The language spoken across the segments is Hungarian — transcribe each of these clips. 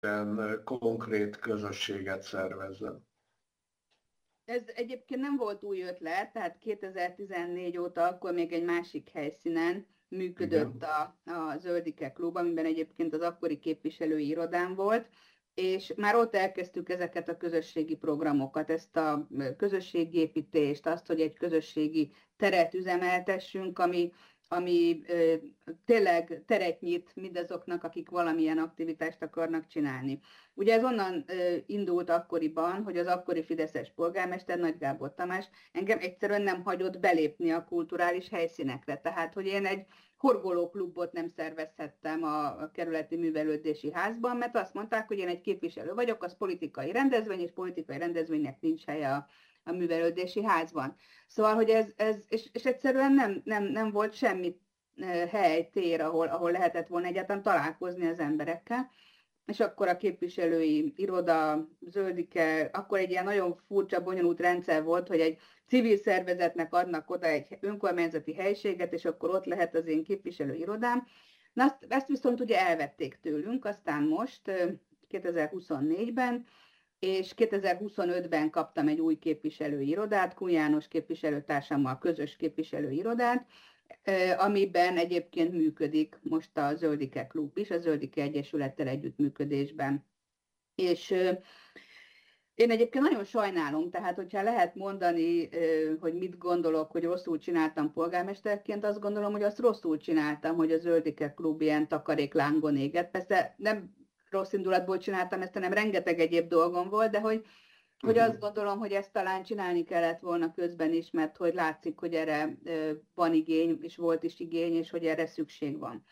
konkrét közösséget szervezzen. Ez egyébként nem volt új ötlet, tehát 2014 óta akkor még egy másik helyszínen működött a Zöldike Klub, amiben egyébként az akkori képviselői irodám volt, és már ott elkezdtük ezeket a közösségi programokat, ezt a közösségépítést, azt, hogy egy közösségi teret üzemeltessünk, ami tényleg teret nyit mindazoknak, akik valamilyen aktivitást akarnak csinálni. Ugye ez onnan indult akkoriban, hogy az akkori fideszes polgármester, Nagy Gábor Tamás engem egyszerűen nem hagyott belépni a kulturális helyszínekre. Tehát, hogy én egy horgolóklubot nem szervezhettem a kerületi művelődési házban, mert azt mondták, hogy én egy képviselő vagyok, az politikai rendezvény, és politikai rendezvénynek nincs helye a művelődési házban. Szóval, hogy és egyszerűen nem volt semmi hely, tér, ahol lehetett volna egyáltalán találkozni az emberekkel. És akkor a képviselői iroda, Zöldike, akkor egy ilyen nagyon furcsa, bonyolult rendszer volt, hogy egy civil szervezetnek adnak oda egy önkormányzati helységet, és akkor ott lehet az én képviselői irodám. Na, ezt viszont ugye elvették tőlünk, aztán most 2024-ben, és 2025-ben kaptam egy új képviselői irodát, Kun János képviselőtársammal közös képviselői irodát, amiben egyébként működik most a Zöldike Klub is, a Zöldike Egyesülettel együttműködésben. És én egyébként nagyon sajnálom, tehát hogyha lehet mondani, hogy mit gondolok, hogy rosszul csináltam polgármesterként, azt gondolom, hogy azt rosszul csináltam, hogy a Zöldike Klub ilyen takaréklángon éget. Persze nem rossz indulatból csináltam ezt, hanem rengeteg egyéb dolgom volt, de hogy azt gondolom, hogy ezt talán csinálni kellett volna közben is, mert hogy látszik, hogy erre van igény, és volt is igény, és hogy erre szükség van.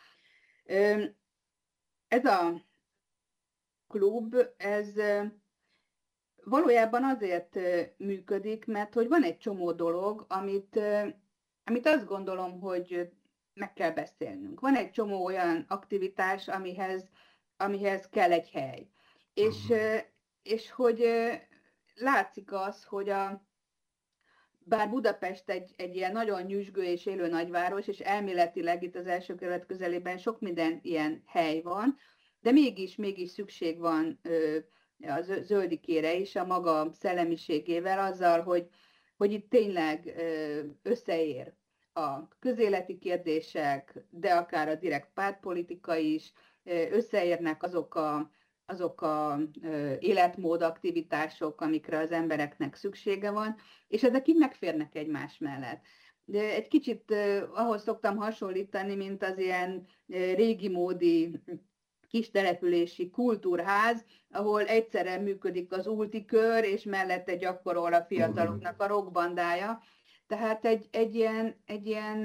Ez a klub, ez valójában azért működik, mert hogy van egy csomó dolog, amit azt gondolom, hogy meg kell beszélnünk. Van egy csomó olyan aktivitás, amihez kell egy hely. És hogy látszik az, hogy bár Budapest egy ilyen nagyon nyüzsgő és élő nagyváros, és elméletileg itt az első kerület közelében sok minden ilyen hely van, de mégis szükség van a Zöldikére is a maga szellemiségével, azzal, hogy itt tényleg összeér a közéleti kérdések, de akár a direkt pártpolitika is, összeérnek azok a életmód aktivitások, amikre az embereknek szüksége van, és ezek így megférnek egymás mellett. De egy kicsit ahhoz szoktam hasonlítani, mint az ilyen régi módi kistelepülési kultúrház, ahol egyszerre működik az ultikör, és mellette gyakorol a fiataloknak a rockbandája. Tehát egy ilyen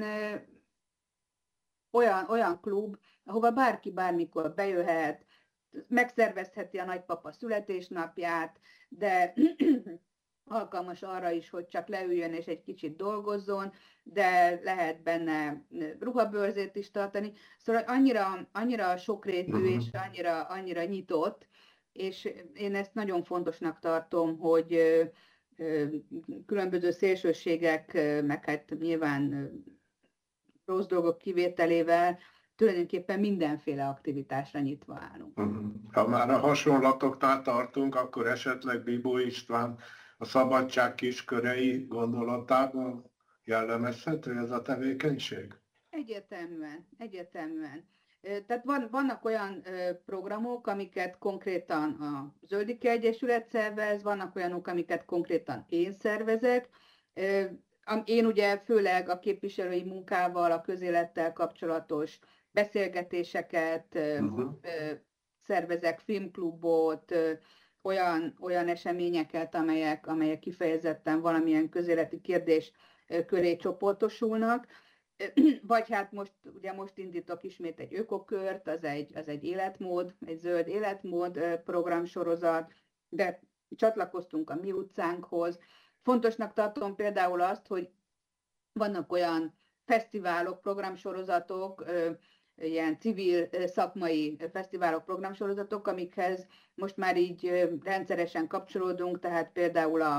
olyan klub, ahova bárki bármikor bejöhet, megszervezheti a nagypapa születésnapját, de alkalmas arra is, hogy csak leüljön és egy kicsit dolgozzon, de lehet benne ruhabőrzét is tartani. Szóval annyira sokrétű és annyira nyitott, és én ezt nagyon fontosnak tartom, hogy különböző szélsőségek, meg hát nyilván rossz dolgok kivételével tulajdonképpen mindenféle aktivitásra nyitva állunk. Ha már a hasonlatoknál tartunk, akkor esetleg Bibó István a szabadság kiskörei gondolatában jellemezhető ez a tevékenység? Egyértelműen. Tehát vannak olyan programok, amiket konkrétan a Zöldike Egyesület szervez, vannak olyanok, amiket konkrétan én szervezek. Én ugye főleg a képviselői munkával, a közélettel kapcsolatos beszélgetéseket szervezek, filmklubot, olyan eseményeket, amelyek kifejezetten valamilyen közéleti kérdés köré csoportosulnak. Vagy hát most indítok ismét egy ökokört, az egy életmód, egy zöld életmód programsorozat, de csatlakoztunk a Mi utcánkhoz. Fontosnak tartom például azt, hogy vannak olyan fesztiválok, programsorozatok, ilyen civil szakmai fesztiválok, programsorozatok, amikhez most már így rendszeresen kapcsolódunk, tehát például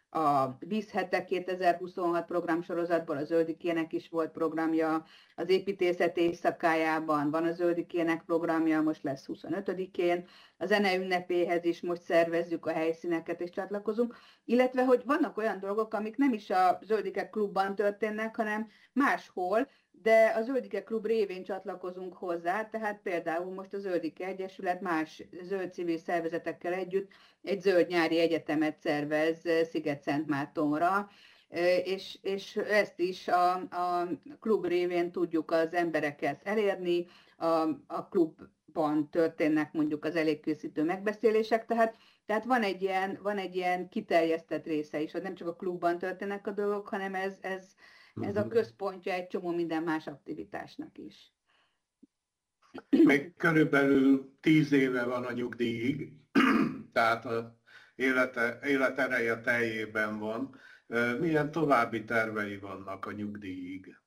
a Vízhetek 2026 programsorozatból a Zöldikének is volt programja, az építészet éjszakájában van a Zöldikének programja, most lesz 25-én, a zene ünnepéhez is most szervezzük a helyszíneket és csatlakozunk, illetve hogy vannak olyan dolgok, amik nem is a Zöldike Klubban történnek, hanem máshol, de a Zöldike Klub révén csatlakozunk hozzá, tehát például most a Zöldike Egyesület más zöld civil szervezetekkel együtt egy zöld nyári egyetemet szervez Sziget-Szentmártonra, és ezt is a klub révén tudjuk az embereket elérni, a klubban történnek mondjuk az elégkészítő megbeszélések, tehát van egy ilyen kiterjesztett része is, hogy nem csak a klubban történnek a dolgok, hanem ez a központja egy csomó minden más aktivitásnak is. Még körülbelül 10 éve van a nyugdíjig, tehát az életereje teljében van. Milyen további tervei vannak a nyugdíjig?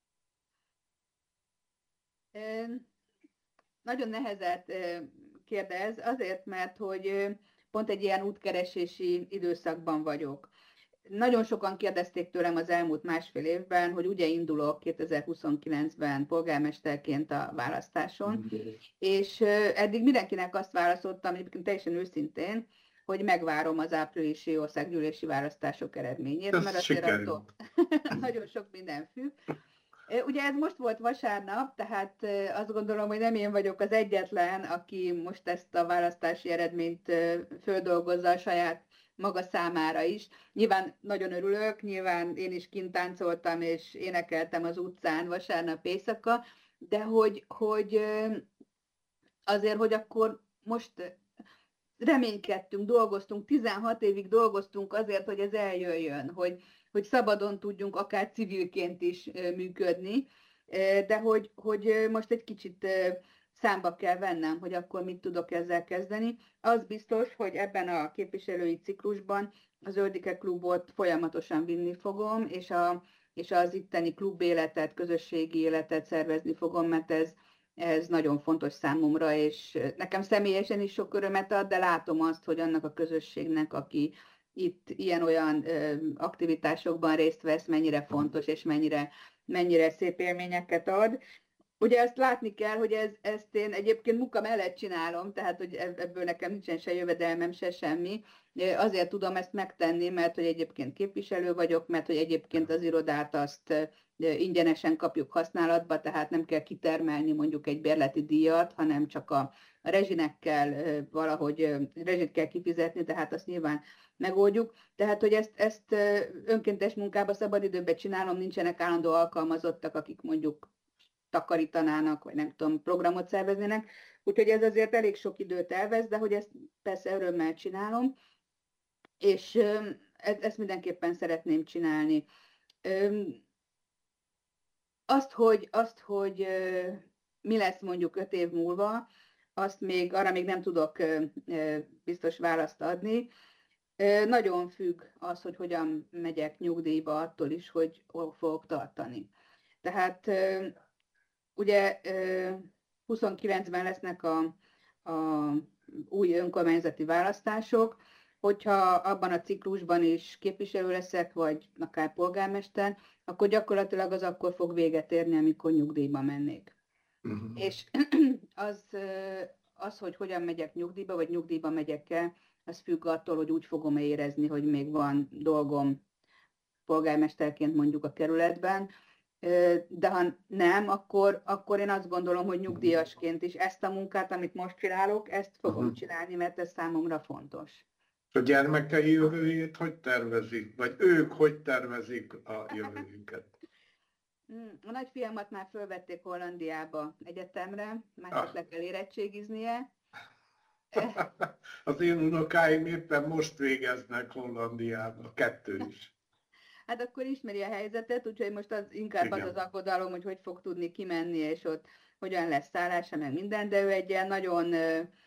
Nagyon nehezet kérdez, azért, mert hogy pont egy ilyen útkeresési időszakban vagyok. Nagyon sokan kérdezték tőlem az elmúlt másfél évben, hogy ugye indulok 2029-ben polgármesterként a választáson, és eddig mindenkinek azt válaszoltam, egyébként teljesen őszintén, hogy megvárom az áprilisi országgyűlési választások eredményét, mert azért attól nagyon sok minden függ. Ugye ez most volt vasárnap, tehát azt gondolom, hogy nem én vagyok az egyetlen, aki most ezt a választási eredményt földolgozza a saját maga számára is. Nyilván nagyon örülök, nyilván én is kint táncoltam és énekeltem az utcán vasárnap éjszaka, de hogy azért, hogy akkor most reménykedtünk, dolgoztunk, 16 évig dolgoztunk azért, hogy ez eljöjjön, hogy szabadon tudjunk akár civilként is működni, de hogy most egy kicsit számba kell vennem, hogy akkor mit tudok ezzel kezdeni. Az biztos, hogy ebben a képviselői ciklusban az Zöldike Klubot folyamatosan vinni fogom, és az itteni klubéletet, közösségi életet szervezni fogom, mert ez nagyon fontos számomra, és nekem személyesen is sok örömet ad, de látom azt, hogy annak a közösségnek, aki itt ilyen-olyan aktivitásokban részt vesz, mennyire fontos, és mennyire szép élményeket ad. Ugye ezt látni kell, hogy ezt én egyébként munka mellett csinálom, tehát hogy ebből nekem nincsen se jövedelmem, se semmi. Azért tudom ezt megtenni, mert hogy egyébként képviselő vagyok, mert hogy egyébként az irodát azt ingyenesen kapjuk használatba, tehát nem kell kitermelni mondjuk egy bérleti díjat, hanem csak a rezsinek kell valahogy rezsit kell kifizetni, tehát azt nyilván megoldjuk. Tehát, hogy ezt önkéntes munkába, szabadidőben csinálom, nincsenek állandó alkalmazottak, akik mondjuk takarítanának, vagy nem tudom, programot szerveznének. Úgyhogy ez azért elég sok időt elvesz, de hogy ezt persze örömmel csinálom, és ezt mindenképpen szeretném csinálni. Azt, hogy mi lesz mondjuk 5 év múlva, arra még nem tudok biztos választ adni. Nagyon függ az, hogy hogyan megyek nyugdíjba, attól is, hogy hol fogok tartani. Tehát ugye 29-ben lesznek a új önkormányzati választások, hogyha abban a ciklusban is képviselő leszek, vagy akár polgármester, akkor gyakorlatilag az akkor fog véget érni, amikor nyugdíjba mennék. És az, hogy hogyan megyek nyugdíjba, vagy nyugdíjba megyek-e, az függ attól, hogy úgy fogom érezni, hogy még van dolgom polgármesterként mondjuk a kerületben, de ha nem, akkor én azt gondolom, hogy nyugdíjasként is ezt a munkát, amit most csinálok, ezt fogom csinálni, mert ez számomra fontos. A gyermekei jövőjét hogy tervezik? Vagy ők hogy tervezik a jövőjüket? A nagyfiamat már fölvették Hollandiába egyetemre, már csak le kell érettségiznie. Az én unokáim éppen most végeznek Hollandiába, 2 is. Hát akkor ismeri a helyzetet, úgyhogy most inkább az az aggodalom, hogy fog tudni kimenni, és ott hogyan lesz szállása, meg minden, de ő egy ilyen nagyon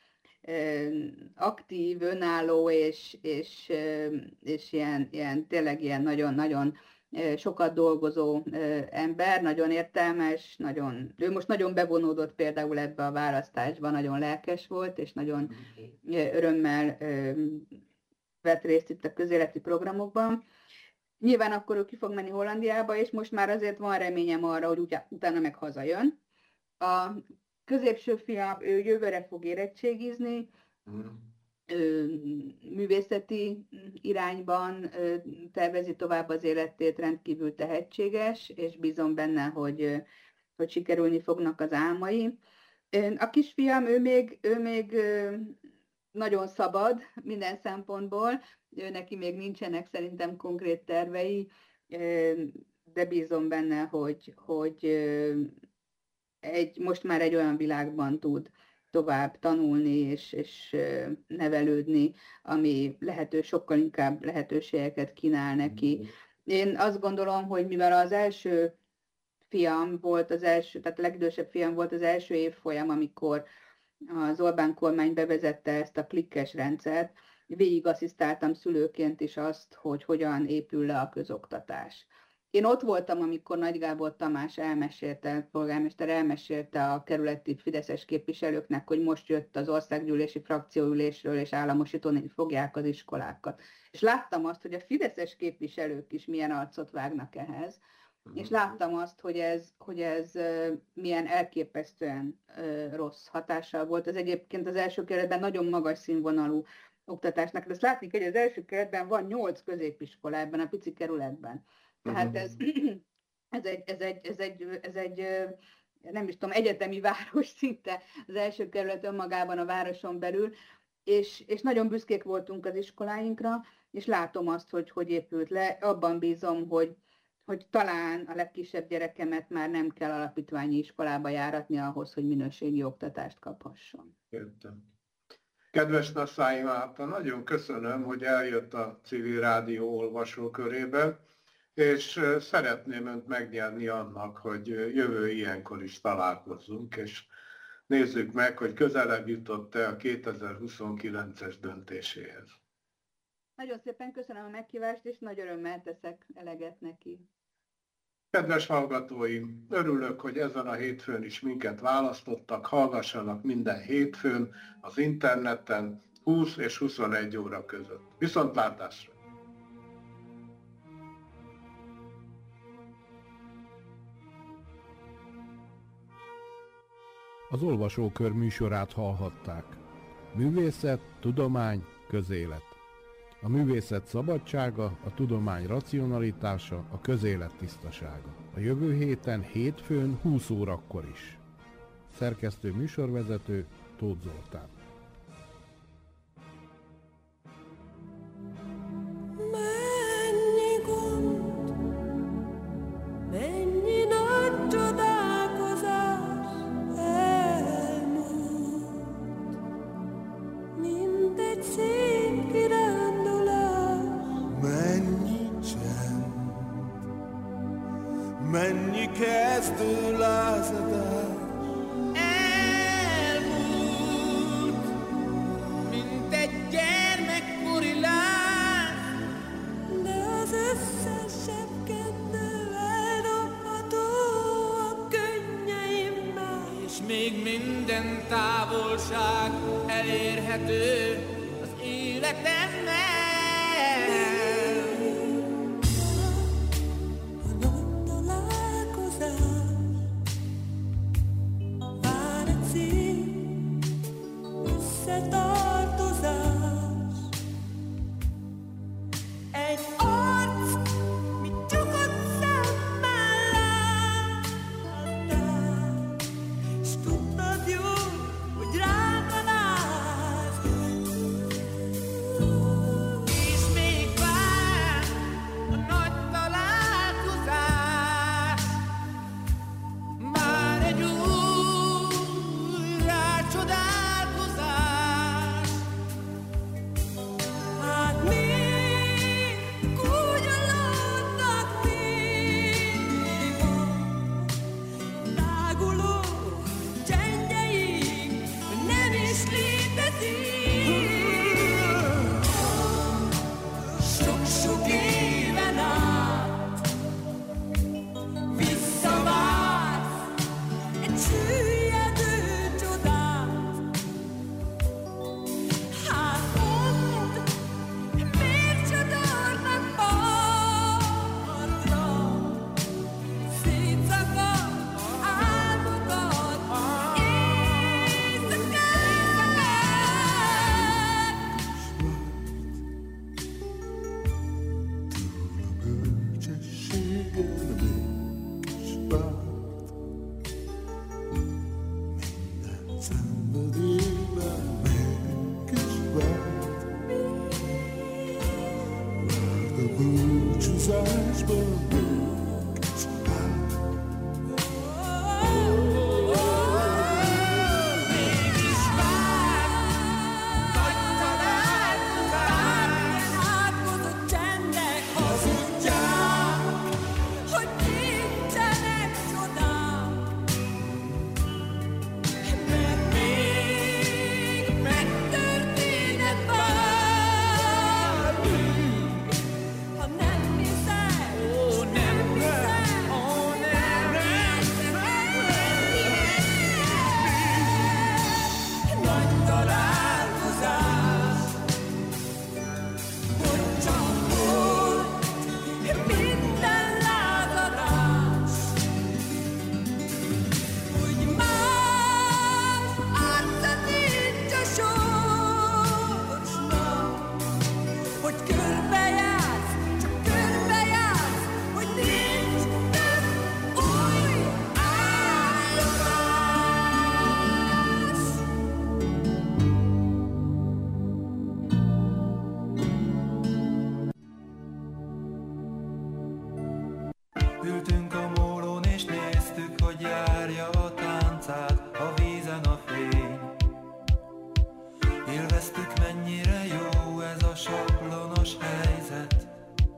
aktív, önálló, és ilyen tényleg ilyen nagyon-nagyon sokat dolgozó ember, nagyon értelmes, ő most nagyon bevonódott például ebbe a választásba, nagyon lelkes volt, és nagyon örömmel vett részt itt a közéleti programokban. Nyilván akkor ő ki fog menni Hollandiába, és most már azért van reményem arra, hogy utána meg hazajön. A középső fiam, ő jövőre fog érettségizni, művészeti irányban tervezi tovább az életét, rendkívül tehetséges, és bízom benne, hogy sikerülni fognak az álmai. A kisfiam, ő még nagyon szabad minden szempontból, neki még nincsenek szerintem konkrét tervei, de bízom benne, hogy most már egy olyan világban tud tovább tanulni és nevelődni, ami sokkal inkább lehetőségeket kínál neki. Én azt gondolom, hogy mivel az első fiam volt tehát a legidősebb fiam volt az első évfolyam, amikor az Orbán kormány bevezette ezt a klikkes rendszert, végig asszisztáltam szülőként is azt, hogy hogyan épül le a közoktatás. Én ott voltam, amikor Nagy Gábor Tamás polgármester elmesélte a kerületi fideszes képviselőknek, hogy most jött az országgyűlési frakcióülésről, és államosítani fogják az iskolákat. És láttam azt, hogy a fideszes képviselők is milyen arcot vágnak ehhez, és láttam azt, hogy ez milyen elképesztően rossz hatással volt. Ez egyébként az első kerületben nagyon magas színvonalú oktatásnak. De azt látni kell, hogy az első kerületben van 8 középiskola ebben a pici kerületben. Tehát ez egy nem is tudom, egyetemi város szinte az első kerület önmagában a városon belül, és nagyon büszkék voltunk az iskoláinkra, és látom azt, hogy épült le. Abban bízom, hogy talán a legkisebb gyerekemet már nem kell alapítványi iskolába járatni ahhoz, hogy minőségi oktatást kaphasson. Értem. Kedves Nassai Márta, nagyon köszönöm, hogy eljött a Civil Rádió olvasókörébe, és szeretném önt megnyerni annak, hogy jövő ilyenkor is találkozzunk, és nézzük meg, hogy közelebb jutott-e a 2029-es döntéséhez. Nagyon szépen köszönöm a meghívást, és nagy örömmel teszek eleget neki. Kedves hallgatóim, örülök, hogy ezen a hétfőn is minket választottak, hallgassanak minden hétfőn az interneten 20 és 21 óra között. Viszontlátásra! Az Olvasókör műsorát hallhatták. Művészet, tudomány, közélet. A művészet szabadsága, a tudomány racionalitása, a közélet tisztasága. A jövő héten, hétfőn 20 órakor is. Szerkesztő műsorvezető Tóth Zoltán. Mennyi kezdő lázadás elmúlt, mint egy gyermekkori láz, de az összes zsebkendő eldobható a könnyeimmel, és még minden távolság elérhető az életemmel. változásban mégis lát. Mégis vár, nagy találkozás, átkozott csendek hazudják, hogy nincsenek csodák, mert még megtörténhet bármi, ha nem hiszed, nem hiszed, nagy találkozás, hogy csak volt minden lázadás, hogy már arca nincs a sorsnak, hogy körbejársz, csak körbejársz, hogy nincs több új állomás. Ültünk a mólón és néztük, hogy járja a táncát a vízen a fény. Élveztük, mennyire jó ez a sablonos helyzet.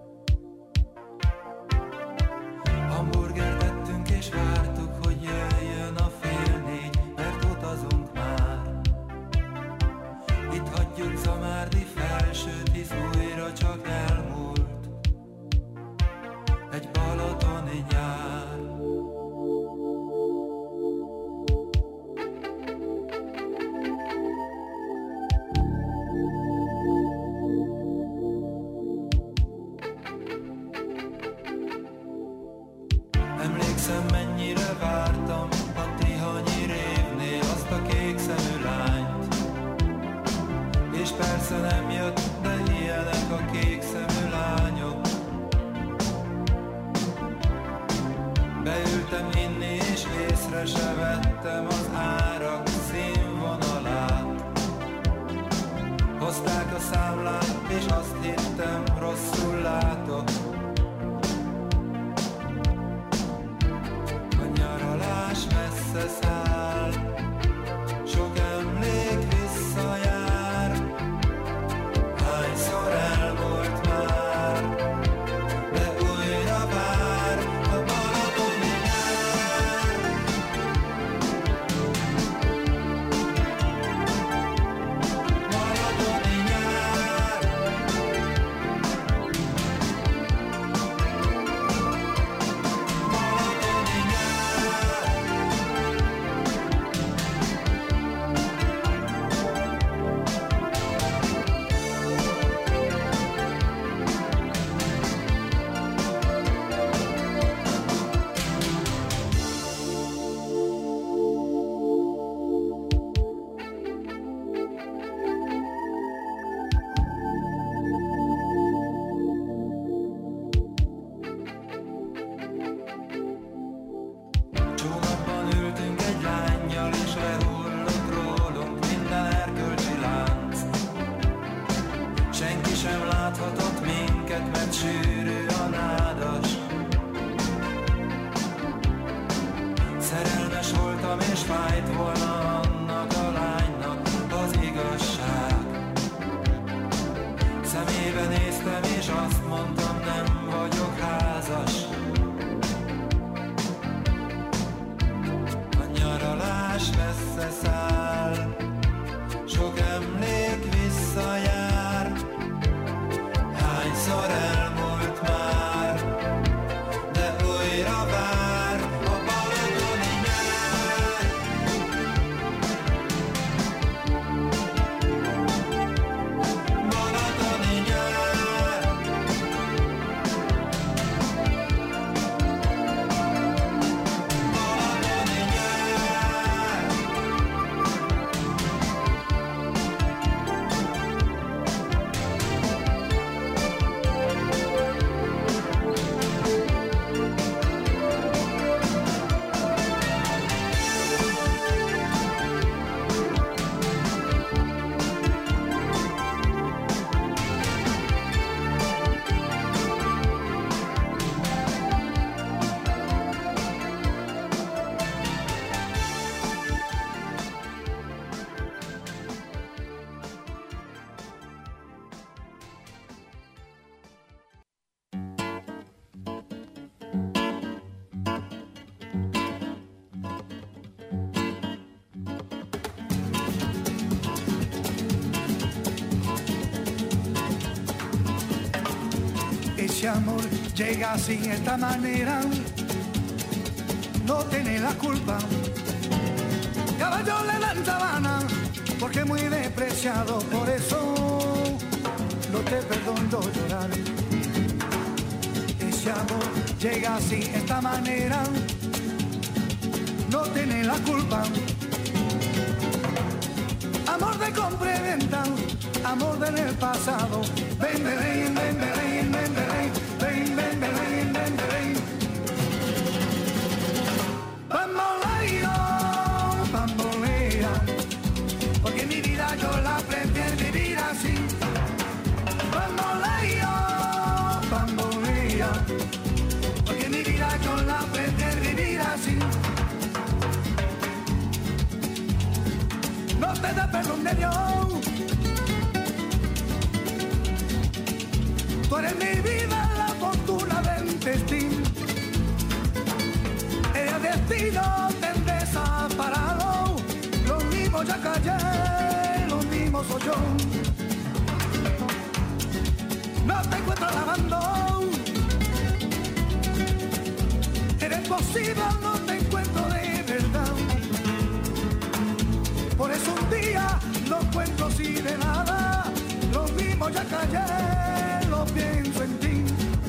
Hamburgert ettünk és vártuk, hogy jöjjön a 3:30, mert utazunk már. Itt hagyjuk Zamárdi felsőt, hisz újra csak elmúlt egy balatoni nyár. Emlékszem, mennyire vártam a Tihanyi révnél azt a kékszemű lányt. És persze nem jött, de ilyenek a kékszemű lányok. Beültem inni és észre se vettem az árak színvonalát. Hozták a számlát és azt hittem, rosszul látok. A nyaralás messze száll, sok emlék visszajár. Hányszor elmúlt már, de újra vár a balatoni nyár. Balatoni nyár. Balatoni nyár. Csónakban ültünk egy lánnyal, és lehullott rólunk minden erkölcsi lánc. Senki sem láthatott minket, mert sűrű a nádas. Szerelmes voltam, és fájt volna annak a lánynak az igazság. Szemébe néztem, és azt mondtam, nem vagyok házas. A nyaralás messze száll, sok emlék visszajár. Hányszor elmúlt már, de újra vár a balatoni nyár. Balatoni nyár. ese amor llega así, esta manera, no tiene la culpa. Caballo le dan sabana, porque es muy despreciado, por eso no te perdono llorar. Ese amor llega así, esta manera, no tiene la culpa. Amor de compra y venta, amor del pasado. Ven, ven, ven, ven, ven, ven, ven, ven, ven, ven, ven, ven, ven. Bamboleo, bambolea, porque mi vida yo la prefiero vivir así. Bamboleo, bambolea, porque mi vida yo la prefiero vivir así. No te da perdón de Dios. Tú eres mi vida, la fortuna del destino. El destino te desaparado. Lo mismo ya callé, lo mismo soy yo. No te encuentro lavando. Eres posible, no te encuentro de verdad. Por eso un día no cuento así de nada. Lo mismo ya callé, lo pienso en ti.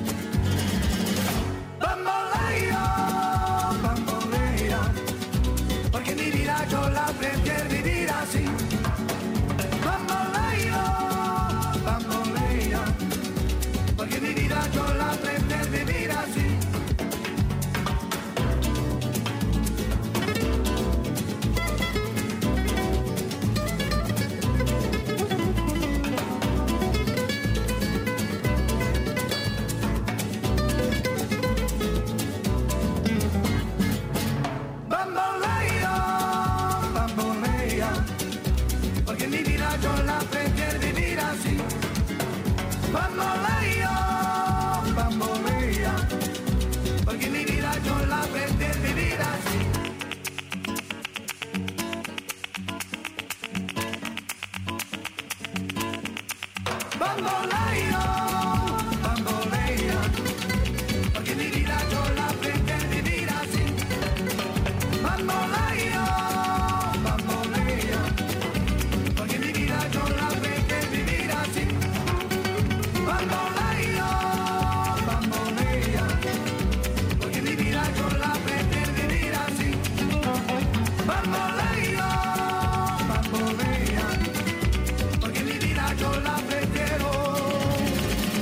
Bamboleo, bambolea, porque mi vida yo la prefiero vivir así. Bamboleo, bambolea, porque mi vida yo la prefiero vivir así. Bamboleo, bambolea, porque mi vida yo la prefiero vivir así. Bamboleo, bambolea, porque mi vida yo la prefiero vivir así. Bamboleo, bambolea, porque mi vida yo la prefiero vivir así. Bamboleo, bambolea, porque mi vida yo la prefiero vivir así. Bamboleo, bambolea, porque mi vida yo la prefiero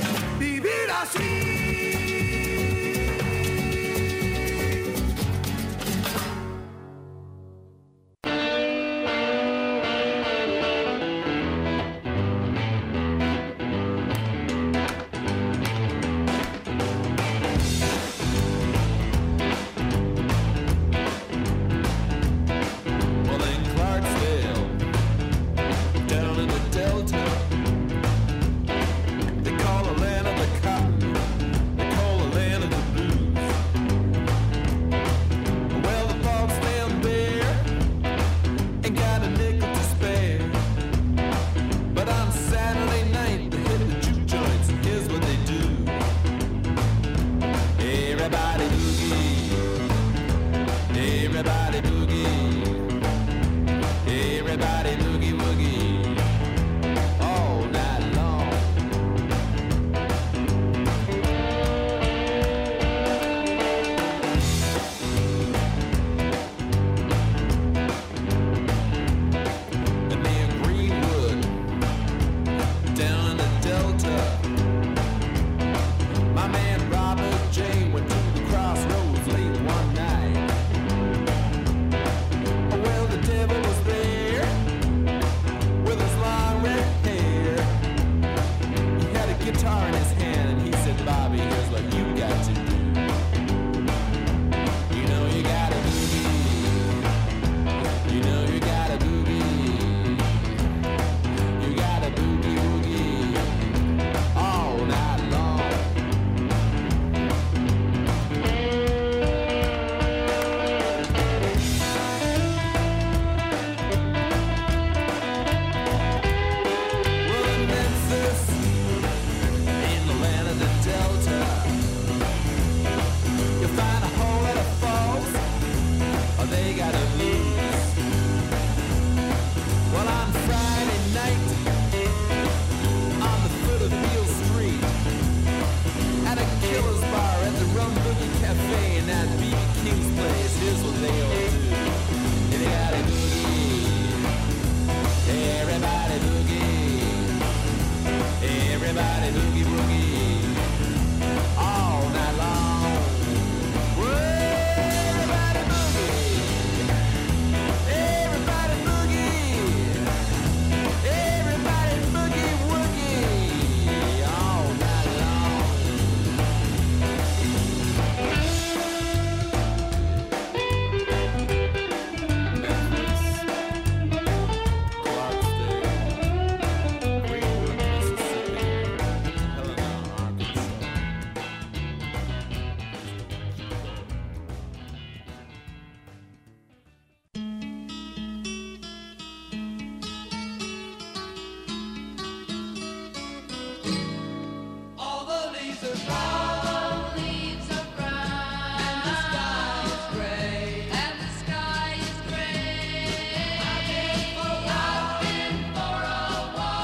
surprise.